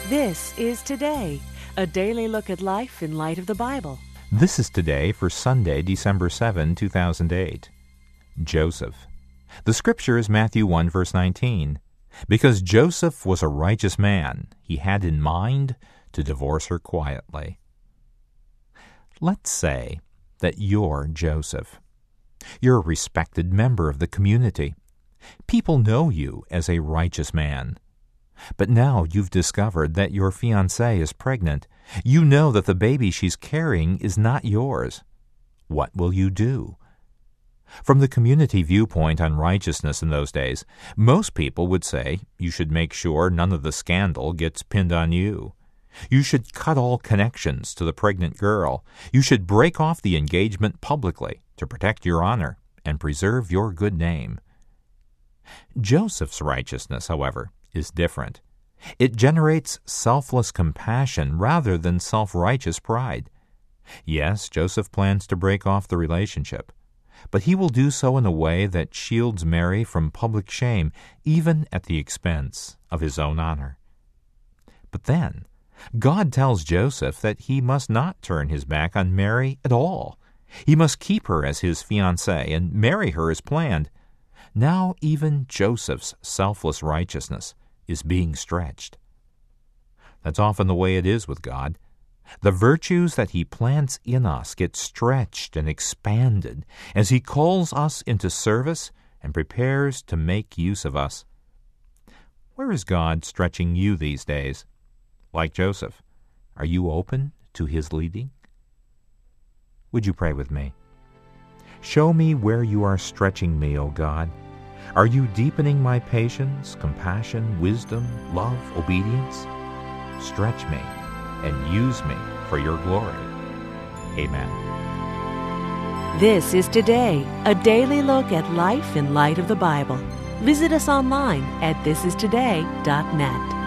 This is Today, a daily look at life in light of the Bible. This is Today for Sunday, December 7, 2008. Joseph. The scripture is Matthew 1, verse 19. Because Joseph was a righteous man, he had in mind to divorce her quietly. Let's say that you're Joseph. You're a respected member of the community. People know you as a righteous man. But now you've discovered that your fiancée is pregnant. You know that the baby she's carrying is not yours. What will you do? From the community viewpoint on righteousness in those days, most people would say you should make sure none of the scandal gets pinned on you. You should cut all connections to the pregnant girl. You should break off the engagement publicly to protect your honor and preserve your good name. Joseph's righteousness, however, is different. It generates selfless compassion rather than self-righteous pride. Yes, Joseph plans to break off the relationship, but he will do so in a way that shields Mary from public shame, even at the expense of his own honor. But then, God tells Joseph that he must not turn his back on Mary at all. He must keep her as his fiancée and marry her as planned. Now even Joseph's selfless righteousness is being stretched. That's often the way it is with God. The virtues that He plants in us get stretched and expanded as He calls us into service and prepares to make use of us. Where is God stretching you these days? Like Joseph, are you open to His leading? Would you pray with me? Show me where you are stretching me, O God. Are you deepening my patience, compassion, wisdom, love, obedience? Stretch me and use me for your glory. Amen. This is Today, a daily look at life in light of the Bible. Visit us online at thisistoday.net.